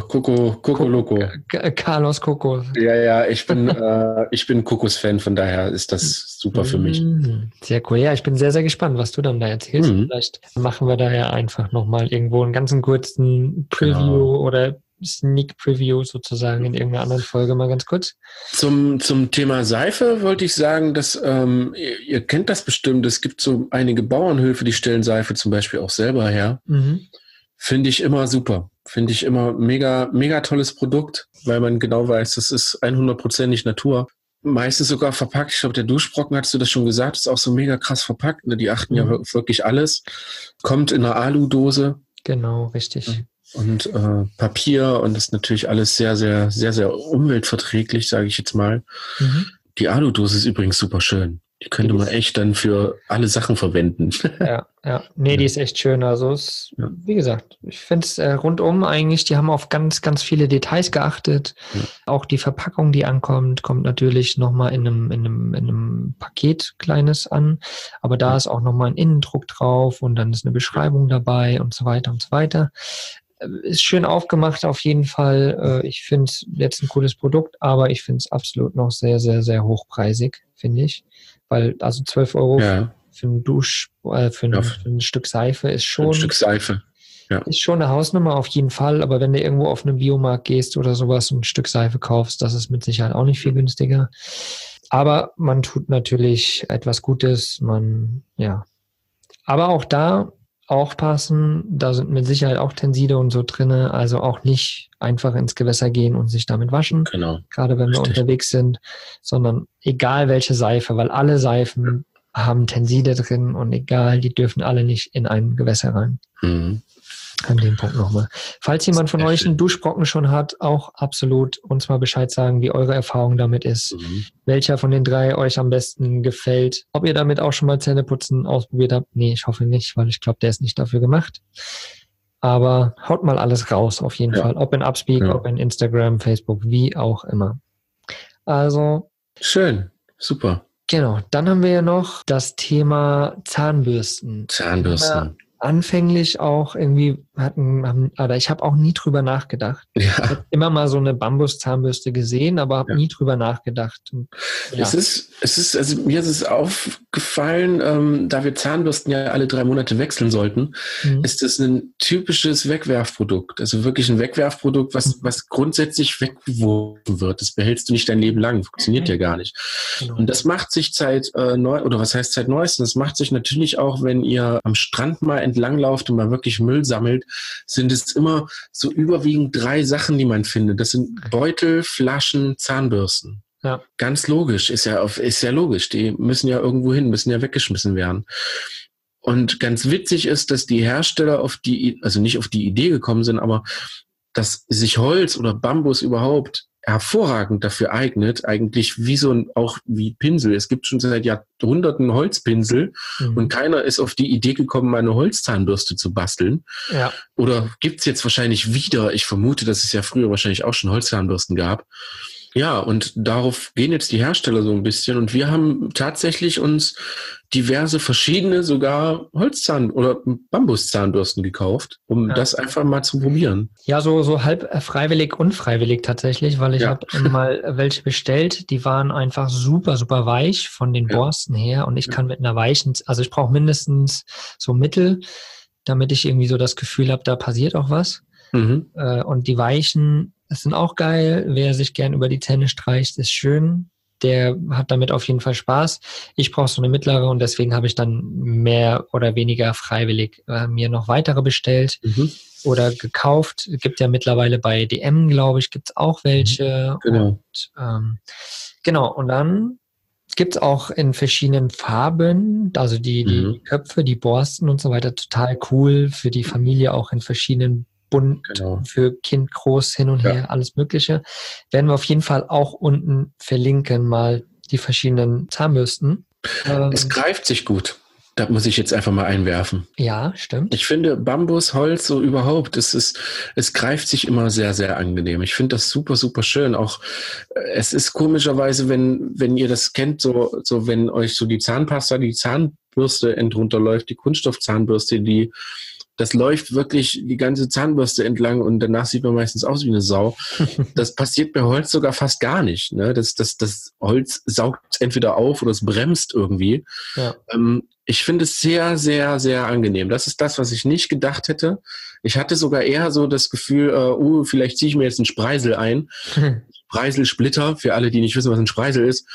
Loco.
Carlos Coco.
Ja, ich bin Kokos-Fan, von daher ist das super für mich.
Sehr cool. Ja, ich bin sehr, sehr gespannt, was du dann da erzählst. Vielleicht machen wir da ja einfach nochmal irgendwo einen ganzen kurzen Preview oder Sneak Preview sozusagen in irgendeiner anderen Folge mal ganz kurz.
Zum Thema Seife wollte ich sagen, dass ihr kennt das bestimmt, es gibt so einige Bauernhöfe, die stellen Seife zum Beispiel auch selber her. Finde ich immer super. Finde ich immer mega, mega tolles Produkt, weil man genau weiß, das ist 100%ig Natur. Meistens sogar verpackt. Ich glaube, der Duschbrocken, hast du das schon gesagt, ist auch so mega krass verpackt. Ne? Die achten ja wirklich alles. Kommt in einer Aludose.
Genau, richtig.
Und Papier und das ist natürlich alles sehr, sehr, sehr, sehr umweltverträglich, sage ich jetzt mal. Die Aludose ist übrigens super schön. Die könnte man echt dann für alle Sachen verwenden.
Ja. Nee, die ist echt schön. Also wie gesagt, ich finde es rundum eigentlich, die haben auf ganz, ganz viele Details geachtet. Auch die Verpackung, die ankommt, kommt natürlich nochmal in einem Paket kleines an. Aber da ist auch nochmal ein Innendruck drauf und dann ist eine Beschreibung dabei und so weiter und so weiter. Ist schön aufgemacht auf jeden Fall. Ich finde es jetzt ein cooles Produkt, aber ich finde es absolut noch sehr, sehr, sehr hochpreisig, finde ich. Weil also 12 Euro für ein für ein Stück Seife ist schon
ein Stück Seife. Ja.
Ist schon eine Hausnummer auf jeden Fall, aber wenn du irgendwo auf einen Biomarkt gehst oder sowas und ein Stück Seife kaufst, das ist mit Sicherheit auch nicht viel günstiger. Aber man tut natürlich etwas Gutes, aber auch da aufpassen, da sind mit Sicherheit auch Tenside und so drinne, also auch nicht einfach ins Gewässer gehen und sich damit waschen, gerade wenn wir unterwegs sind, sondern egal welche Seife, weil alle Seifen haben Tenside drin und egal, die dürfen alle nicht in ein Gewässer rein. An dem Punkt nochmal. Falls jemand von euch einen Duschbrocken schon hat, auch absolut uns mal Bescheid sagen, wie eure Erfahrung damit ist. Welcher von den 3 euch am besten gefällt. Ob ihr damit auch schon mal Zähneputzen ausprobiert habt. Nee, ich hoffe nicht, weil ich glaube, der ist nicht dafür gemacht. Aber haut mal alles raus, auf jeden Fall. Ob in Upspeak, ob in Instagram, Facebook, wie auch immer. Also.
Schön, super.
Genau. Dann haben wir ja noch das Thema Zahnbürsten. Anfänglich auch irgendwie aber ich habe auch nie drüber nachgedacht. Ich habe immer mal so eine Bambus-Zahnbürste gesehen, aber habe nie drüber nachgedacht. Und,
also mir ist es aufgefallen, da wir Zahnbürsten ja alle 3 Monate wechseln sollten, ist es ein typisches Wegwerfprodukt. Also wirklich ein Wegwerfprodukt, was grundsätzlich weggeworfen wird. Das behältst du nicht dein Leben lang. Funktioniert ja gar nicht. Und das macht sich seit neuestem? Das macht sich natürlich auch, wenn ihr am Strand mal entlanglauft und mal wirklich Müll sammelt, sind es immer so überwiegend 3 Sachen, die man findet. Das sind Beutel, Flaschen, Zahnbürsten.
Ja.
Ganz logisch, ist ja logisch. Die müssen ja irgendwo hin, müssen ja weggeschmissen werden. Und ganz witzig ist, dass die Hersteller nicht auf die Idee gekommen sind, aber dass sich Holz oder Bambus überhaupt hervorragend dafür eignet, eigentlich wie Pinsel. Es gibt schon seit Jahrhunderten Holzpinsel und keiner ist auf die Idee gekommen, mal eine Holzzahnbürste zu basteln. Ja. Oder gibt's jetzt wahrscheinlich wieder. Ich vermute, dass es ja früher wahrscheinlich auch schon Holzzahnbürsten gab. Ja, und darauf gehen jetzt die Hersteller so ein bisschen und wir haben tatsächlich uns diverse verschiedene sogar Holzzahn- oder Bambuszahnbürsten gekauft, um das einfach mal zu probieren.
Ja, so halb freiwillig, unfreiwillig tatsächlich, weil ich habe mal welche bestellt, die waren einfach super, super weich von den Borsten her und ich kann mit einer weichen, also ich brauche mindestens so Mittel, damit ich irgendwie so das Gefühl habe, da passiert auch was. Und die weichen, das sind auch geil. Wer sich gern über die Zähne streicht, ist schön. Der hat damit auf jeden Fall Spaß. Ich brauche so eine mittlere und deswegen habe ich dann mehr oder weniger freiwillig mir noch weitere bestellt oder gekauft. Es gibt ja mittlerweile bei DM, glaube ich, gibt es auch welche.
Genau.
Und, und dann gibt es auch in verschiedenen Farben, also die Köpfe, die Borsten und so weiter, total cool für die Familie, auch in verschiedenen bunt, für Kind groß hin und her, alles Mögliche. Werden wir auf jeden Fall auch unten verlinken, mal die verschiedenen Zahnbürsten.
Es greift sich gut. Da muss ich jetzt einfach mal einwerfen.
Ja, stimmt.
Ich finde Bambus, Holz so überhaupt, es greift sich immer sehr, sehr angenehm. Ich finde das super, super schön. Auch es ist komischerweise, wenn ihr das kennt, so wenn euch so die Zahnpasta, die Zahnbürste runterläuft, die Kunststoffzahnbürste, das läuft wirklich die ganze Zahnbürste entlang und danach sieht man meistens aus wie eine Sau. Das passiert bei Holz sogar fast gar nicht. Ne? Das Holz saugt entweder auf oder es bremst irgendwie. Ja. Ich finde es sehr, sehr, sehr angenehm. Das ist das, was ich nicht gedacht hätte. Ich hatte sogar eher so das Gefühl, vielleicht ziehe ich mir jetzt einen Spreisel ein. Spreiselsplitter, für alle, die nicht wissen, was ein Spreisel ist.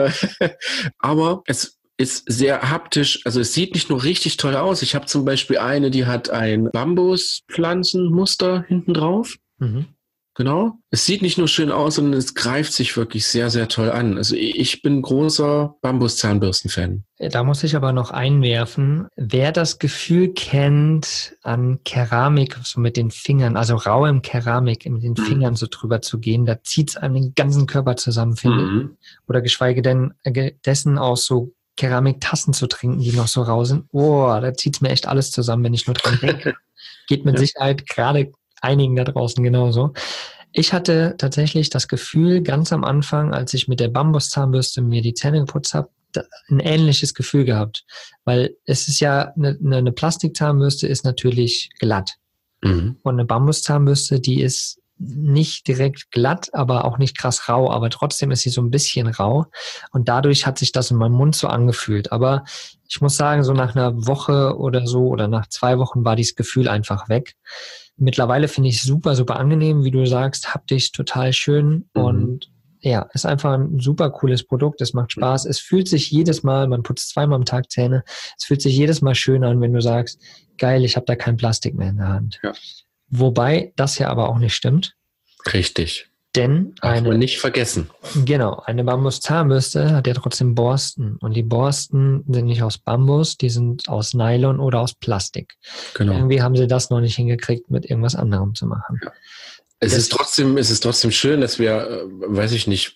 Aber es ist sehr haptisch, also es sieht nicht nur richtig toll aus. Ich habe zum Beispiel eine, die hat ein Bambuspflanzenmuster hinten drauf. Genau. Es sieht nicht nur schön aus, sondern es greift sich wirklich sehr, sehr toll an. Also ich bin großer Bambuszahnbürsten-Fan.
Da muss ich aber noch einwerfen, wer das Gefühl kennt, an Keramik so mit den Fingern, also rauem Keramik mit den Fingern so drüber zu gehen, da zieht es einem den ganzen Körper zusammen, finde ich. Oder geschweige denn dessen aus so Keramiktassen zu trinken, die noch so rau sind. Da zieht es mir echt alles zusammen, wenn ich nur dran denke. Geht mit Sicherheit gerade einigen da draußen genauso. Ich hatte tatsächlich das Gefühl, ganz am Anfang, als ich mit der Bambuszahnbürste mir die Zähne geputzt habe, ein ähnliches Gefühl gehabt. Weil es ist ja, eine Plastikzahnbürste ist natürlich glatt. Und eine Bambuszahnbürste, die ist nicht direkt glatt, aber auch nicht krass rau, aber trotzdem ist sie so ein bisschen rau und dadurch hat sich das in meinem Mund so angefühlt. Aber ich muss sagen, so nach einer Woche oder so oder nach 2 Wochen war dieses Gefühl einfach weg. Mittlerweile finde ich es super, super angenehm, wie du sagst, haptisch total schön und ja, ist einfach ein super cooles Produkt, es macht Spaß, es fühlt sich jedes Mal, man putzt 2-mal am Tag Zähne, es fühlt sich jedes Mal schön an, wenn du sagst, geil, ich habe da kein Plastik mehr in der Hand. Ja. Wobei das ja aber auch nicht stimmt.
Richtig.
Denn
darf man nicht vergessen.
Genau, eine Bambuszahnbürste hat ja trotzdem Borsten. Und die Borsten sind nicht aus Bambus, die sind aus Nylon oder aus Plastik. Genau. Irgendwie haben sie das noch nicht hingekriegt, mit irgendwas anderem zu machen. Ja.
Es ist trotzdem schön, dass wir, weiß ich nicht,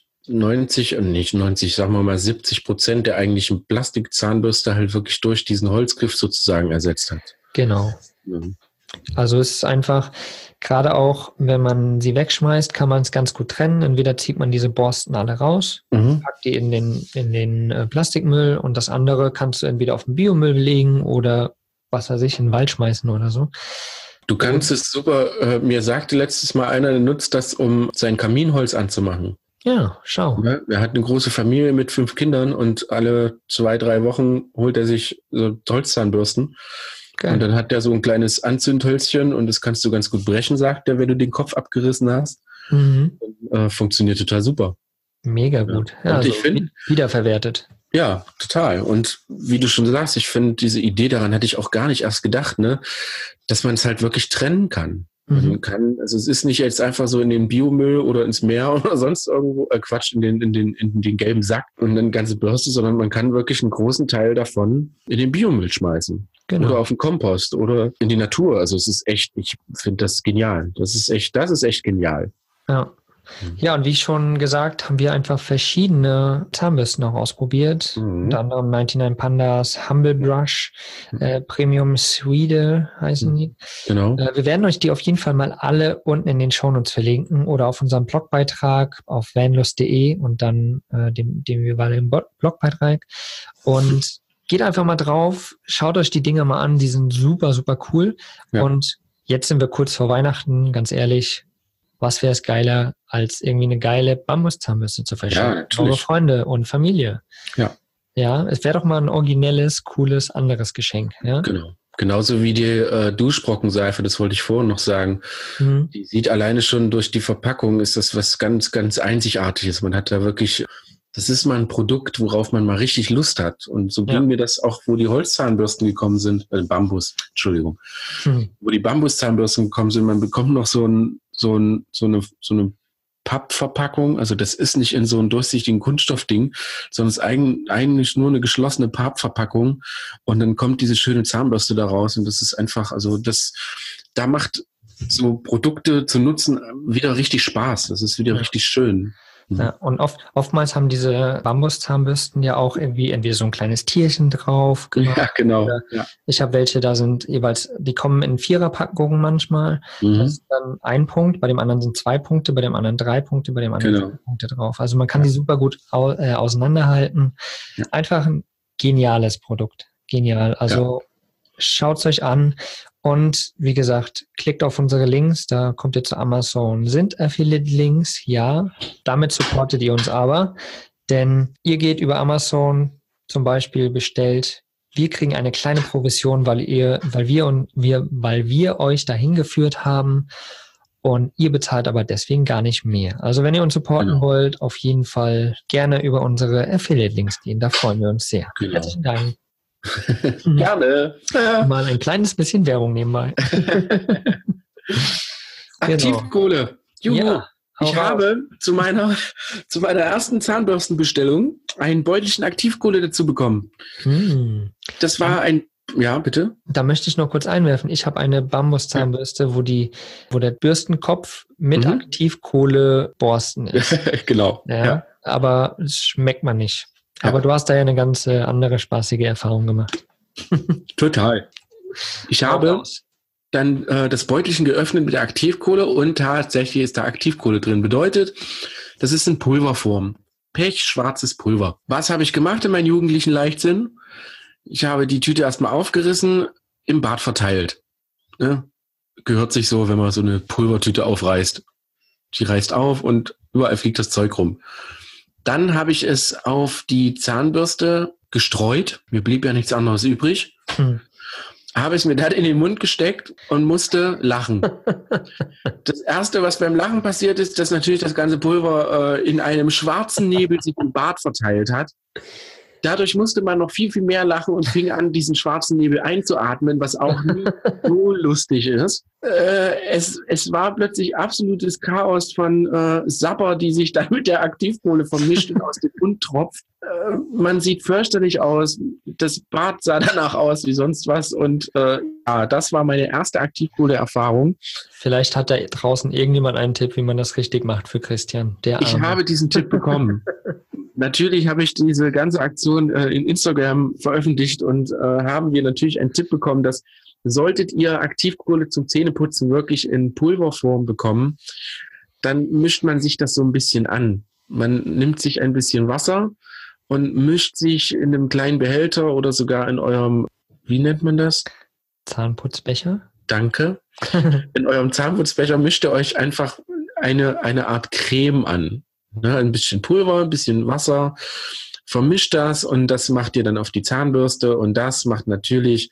70% der eigentlichen Plastikzahnbürste halt wirklich durch diesen Holzgriff sozusagen ersetzt hat.
Genau. Also es ist einfach, gerade auch, wenn man sie wegschmeißt, kann man es ganz gut trennen. Entweder zieht man diese Borsten alle raus, packt die in den Plastikmüll und das andere kannst du entweder auf den Biomüll legen oder, was weiß ich, in den Wald schmeißen oder so.
Du kannst es super, mir sagte letztes Mal einer, der nutzt das, um sein Kaminholz anzumachen.
Ja, schau.
Ja, er hat eine große Familie mit 5 Kindern und alle 2-3 Wochen holt er sich so Holzzahnbürsten. Geil. Und dann hat der so ein kleines Anzündhölzchen und das kannst du ganz gut brechen, sagt er, wenn du den Kopf abgerissen hast. Funktioniert total super.
Mega gut. Ja,
und
also
ich finde,
wiederverwertet.
Ja, total. Und wie du schon sagst, ich finde, diese Idee daran hatte ich auch gar nicht erst gedacht, ne, dass man es halt wirklich trennen kann. Man kann, also es ist nicht jetzt einfach so in den Biomüll oder ins Meer oder sonst irgendwo, in den gelben Sack und eine ganze Bürste, sondern man kann wirklich einen großen Teil davon in den Biomüll schmeißen. Genau. Oder auf den Kompost oder in die Natur. Also es ist echt, ich finde das genial. Das ist echt genial.
Ja. Ja, und wie schon gesagt, haben wir einfach verschiedene Zahnbürsten auch ausprobiert. Unter anderem 99 Pandas, Humble Brush, Premium Swede heißen die. Genau. Wir werden euch die auf jeden Fall mal alle unten in den Shownotes verlinken oder auf unserem Blogbeitrag auf vanlust.de und dann dem jeweiligen Blogbeitrag. Und geht einfach mal drauf, schaut euch die Dinger mal an, die sind super, super cool.
Ja.
Und jetzt sind wir kurz vor Weihnachten, ganz ehrlich, was wäre es geiler, als irgendwie eine geile Bambuszahnbürste zu verschenken?
Ja, natürlich.
Eure Freunde und Familie.
Ja.
Ja, es wäre doch mal ein originelles, cooles, anderes Geschenk. Ja?
Genau. Genauso wie die Duschbrockenseife, das wollte ich vorhin noch sagen.
Mhm.
Die sieht alleine schon durch die Verpackung, ist das was ganz, ganz Einzigartiges. Man hat da wirklich, das ist mal ein Produkt, worauf man mal richtig Lust hat. Und so ging mir das auch, wo die Holzzahnbürsten gekommen sind, wo die Bambuszahnbürsten gekommen sind. Man bekommt noch so eine Pappverpackung, also das ist nicht in so einem durchsichtigen Kunststoffding, sondern es ist eigentlich nur eine geschlossene Pappverpackung und dann kommt diese schöne Zahnbürste da raus und das ist einfach, also da macht so Produkte zu nutzen wieder richtig Spaß, das ist wieder richtig schön.
Ja, und oftmals haben diese Bambuszahnbürsten ja auch irgendwie entweder so ein kleines Tierchen drauf gemacht.
Ja, genau. Ja.
Ich habe welche, da sind jeweils, die kommen in 4er-Packungen manchmal. Das ist dann 1 Punkt, bei dem anderen sind 2 Punkte, bei dem anderen 3 Punkte, bei dem anderen 4 Punkte drauf. Also man kann die super gut auseinanderhalten. Ja. Einfach ein geniales Produkt. Genial. Also schaut es euch an. Und wie gesagt, klickt auf unsere Links, da kommt ihr zu Amazon. Sind Affiliate-Links? Ja. Damit supportet ihr uns aber, denn ihr geht über Amazon zum Beispiel, bestellt. Wir kriegen eine kleine Provision, weil wir euch dahin geführt haben und ihr bezahlt aber deswegen gar nicht mehr. Also wenn ihr uns supporten wollt, auf jeden Fall gerne über unsere Affiliate-Links gehen. Da freuen wir uns sehr.
Genau.
Herzlichen Dank.
Gerne.
Mal ein kleines bisschen Werbung nebenbei.
Aktivkohle. Juhu. Ja, ich habe zu meiner ersten Zahnbürstenbestellung ein Beutelchen Aktivkohle dazu bekommen. Das war ja, bitte?
Da möchte ich noch kurz einwerfen. Ich habe eine Bambuszahnbürste, wo der Bürstenkopf mit Aktivkohle borsten ist.
Genau.
Ja. Aber es schmeckt man nicht. Aber du hast da ja eine ganz andere spaßige Erfahrung gemacht.
Total. Ich habe dann das Beutelchen geöffnet mit der Aktivkohle und tatsächlich ist da Aktivkohle drin. Bedeutet, das ist in Pulverform. Pechschwarzes Pulver. Was habe ich gemacht in meinem jugendlichen Leichtsinn? Ich habe die Tüte erstmal aufgerissen, im Bad verteilt. Ja? Gehört sich so, wenn man so eine Pulvertüte aufreißt. Die reißt auf und überall fliegt das Zeug rum. Dann habe ich es auf die Zahnbürste gestreut. Mir blieb ja nichts anderes übrig. Habe es mir dann in den Mund gesteckt und musste lachen. Das Erste, was beim Lachen passiert ist, dass natürlich das ganze Pulver in einem schwarzen Nebel sich im Bad verteilt hat. Dadurch musste man noch viel, viel mehr lachen und fing an, diesen schwarzen Nebel einzuatmen, was auch nie so lustig ist. Es war plötzlich absolutes Chaos von Sapper, die sich dann mit der Aktivkohle vermischt und aus dem Mund tropft. Man sieht fürchterlich aus. Das Bad sah danach aus wie sonst was. Und das war meine erste Aktivkohle-Erfahrung.
Vielleicht hat da draußen irgendjemand einen Tipp, wie man das richtig macht für Christian.
Ich habe diesen Tipp bekommen. Natürlich habe ich diese ganze Aktion in Instagram veröffentlicht und haben wir natürlich einen Tipp bekommen, dass solltet ihr Aktivkohle zum Zähneputzen wirklich in Pulverform bekommen, dann mischt man sich das so ein bisschen an. Man nimmt sich ein bisschen Wasser und mischt sich in einem kleinen Behälter oder sogar in eurem, wie nennt man das?
Zahnputzbecher.
Danke. In eurem Zahnputzbecher mischt ihr euch einfach eine Art Creme an. Ne, ein bisschen Pulver, ein bisschen Wasser, vermischt das und das macht ihr dann auf die Zahnbürste und das macht natürlich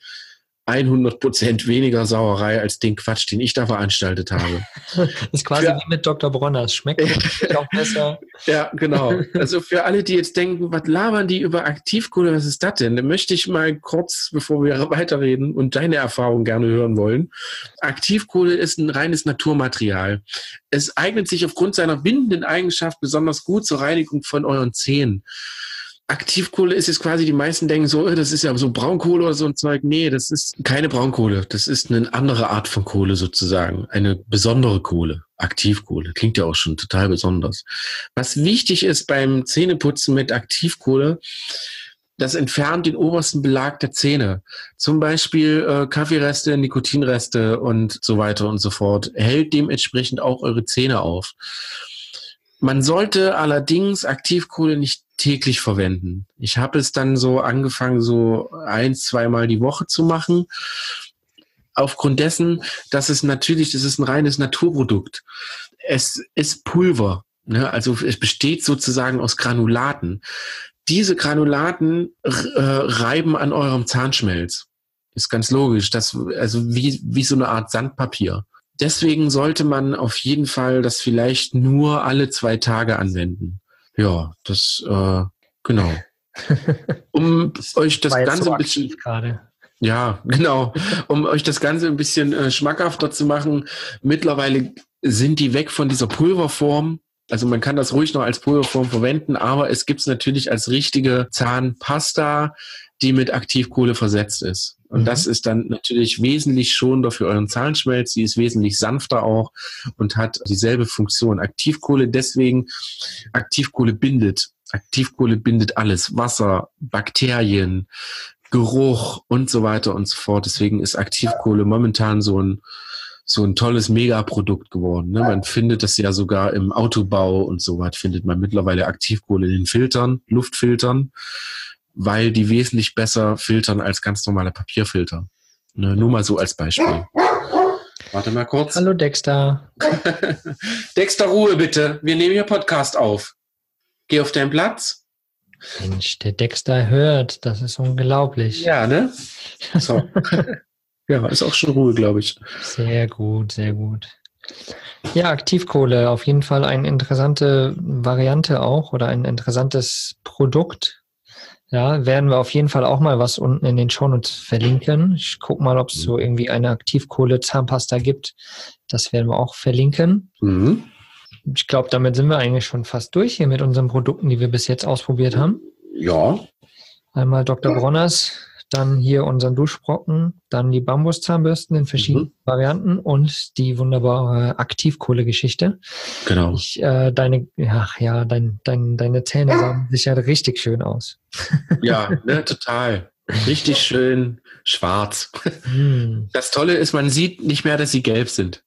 100% weniger Sauerei als den Quatsch, den ich da veranstaltet habe.
Das ist quasi wie mit Dr. Bronner. Schmeckt auch besser.
Ja, genau. Also für alle, die jetzt denken, was labern die über Aktivkohle, was ist das denn? Dann möchte ich mal kurz, bevor wir weiterreden und deine Erfahrung gerne hören wollen. Aktivkohle ist ein reines Naturmaterial. Es eignet sich aufgrund seiner bindenden Eigenschaft besonders gut zur Reinigung von euren Zähnen. Aktivkohle ist jetzt quasi, die meisten denken so, das ist ja so Braunkohle oder so ein Zeug. Nee, das ist keine Braunkohle. Das ist eine andere Art von Kohle sozusagen. Eine besondere Kohle. Aktivkohle. Klingt ja auch schon total besonders. Was wichtig ist beim Zähneputzen mit Aktivkohle, das entfernt den obersten Belag der Zähne. Zum Beispiel Kaffeereste, Nikotinreste und so weiter und so fort. Hält dementsprechend auch eure Zähne auf. Man sollte allerdings Aktivkohle nicht täglich verwenden. Ich habe es dann so angefangen, so 1-2 Mal die Woche zu machen. Aufgrund dessen, dass das ist ein reines Naturprodukt. Es ist Pulver, ne? Also es besteht sozusagen aus Granulaten. Diese Granulaten reiben an eurem Zahnschmelz. Ist ganz logisch, also wie so eine Art Sandpapier. Deswegen sollte man auf jeden Fall das vielleicht nur alle 2 Tage anwenden. Ja, das, genau. Um euch das Ganze ein bisschen... Ja, genau. Um euch das Ganze ein bisschen schmackhafter zu machen, mittlerweile sind die weg von dieser Pulverform. Also man kann das ruhig noch als Pulverform verwenden, aber es gibt's natürlich als richtige Zahnpasta, die mit Aktivkohle versetzt ist. Und das ist dann natürlich wesentlich schonender für euren Zahnschmelz. Sie ist wesentlich sanfter auch und hat dieselbe Funktion. Aktivkohle bindet. Aktivkohle bindet alles. Wasser, Bakterien, Geruch und so weiter und so fort. Deswegen ist Aktivkohle momentan so ein tolles Megaprodukt geworden. Ne? Man findet das ja sogar im Autobau und so was, findet man mittlerweile Aktivkohle in den Filtern, Luftfiltern, weil die wesentlich besser filtern als ganz normale Papierfilter. Ne? Nur mal so als Beispiel. Warte mal kurz.
Hallo Dexter.
Dexter, Ruhe bitte. Wir nehmen hier Podcast auf. Geh auf deinen Platz.
Mensch, der Dexter hört. Das ist unglaublich.
Ja, ne? So. Ja, ist auch schon Ruhe, glaube ich.
Sehr gut, sehr gut. Ja, Aktivkohle, auf jeden Fall eine interessante Variante auch oder ein interessantes Produkt. Ja, werden wir auf jeden Fall auch mal was unten in den Shownotes verlinken. Ich gucke mal, ob es so irgendwie eine Aktivkohle-Zahnpasta gibt. Das werden wir auch verlinken.
Mhm.
Ich glaube, damit sind wir eigentlich schon fast durch hier mit unseren Produkten, die wir bis jetzt ausprobiert haben.
Ja.
Einmal Dr. Bronner's, dann hier unseren Duschbrocken, dann die Bambuszahnbürsten in verschiedenen Varianten und die wunderbare Aktivkohle-Geschichte.
Genau.
Deine Zähne sahen sicher richtig schön aus.
Ja, ne, total. Richtig schön schwarz. Das Tolle ist, man sieht nicht mehr, dass sie gelb sind.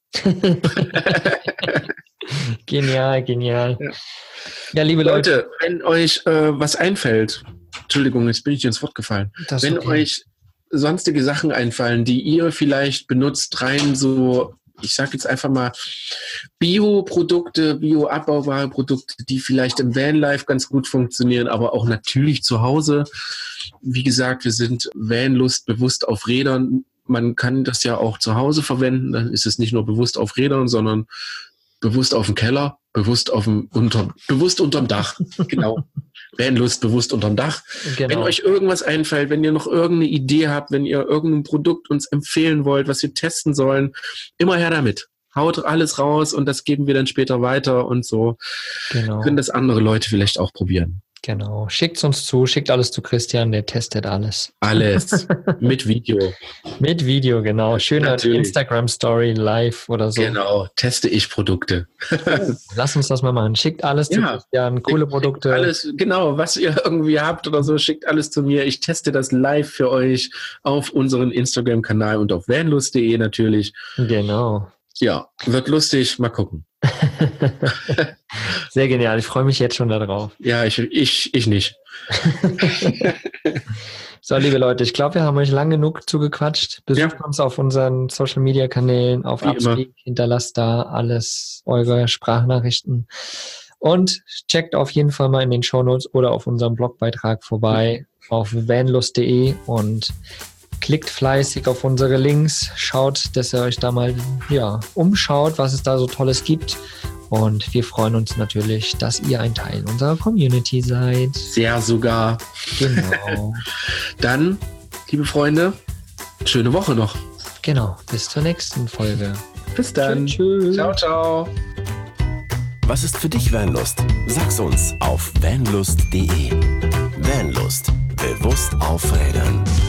Genial. Ja, liebe Leute,
wenn euch was einfällt, Entschuldigung, jetzt bin ich dir ins Wort gefallen. Wenn euch sonstige Sachen einfallen, die ihr vielleicht benutzt, rein so, ich sag jetzt einfach mal, Bioprodukte, bioabbaubare Produkte, die vielleicht im Vanlife ganz gut funktionieren, aber auch natürlich zu Hause. Wie gesagt, wir sind Vanlust bewusst auf Rädern. Man kann das ja auch zu Hause verwenden. Dann ist es nicht nur bewusst auf Rädern, sondern bewusst auf dem Keller, bewusst unterm Dach. Genau. Vanlust bewusst unterm Dach. Genau. Wenn euch irgendwas einfällt, wenn ihr noch irgendeine Idee habt, wenn ihr irgendein Produkt uns empfehlen wollt, was wir testen sollen, immer her damit. Haut alles raus und das geben wir dann später weiter und so. Genau. Können das andere Leute vielleicht auch probieren.
Genau. Schickt uns zu, schickt alles zu Christian, der testet alles.
Alles. Mit Video.
Mit Video, genau. Schöne Instagram-Story live oder so.
Genau. Teste ich Produkte.
Lass uns das mal machen. Schickt alles zu Christian, coole Produkte.
Alles, genau, was ihr irgendwie habt oder so, schickt alles zu mir. Ich teste das live für euch auf unseren Instagram-Kanal und auf vanlust.de natürlich.
Genau.
Ja, wird lustig. Mal gucken.
Sehr genial. Ich freue mich jetzt schon darauf.
Ja, ich nicht.
So, liebe Leute, ich glaube, wir haben euch lang genug zugequatscht. Besucht uns auf unseren Social-Media-Kanälen, auf Upspeak, hinterlasst da alles, eure Sprachnachrichten. Und checkt auf jeden Fall mal in den Shownotes oder auf unserem Blogbeitrag vorbei auf vanlust.de und klickt fleißig auf unsere Links, schaut, dass ihr euch da mal umschaut, was es da so Tolles gibt. Und wir freuen uns natürlich, dass ihr ein Teil unserer Community seid.
Sehr sogar.
Genau.
Dann, liebe Freunde, schöne Woche noch.
Genau, bis zur nächsten Folge.
Bis dann.
Tschüss.
Ciao, ciao.
Was ist für dich Vanlust? Sag's uns auf vanlust.de. Vanlust. Bewusst aufrädern.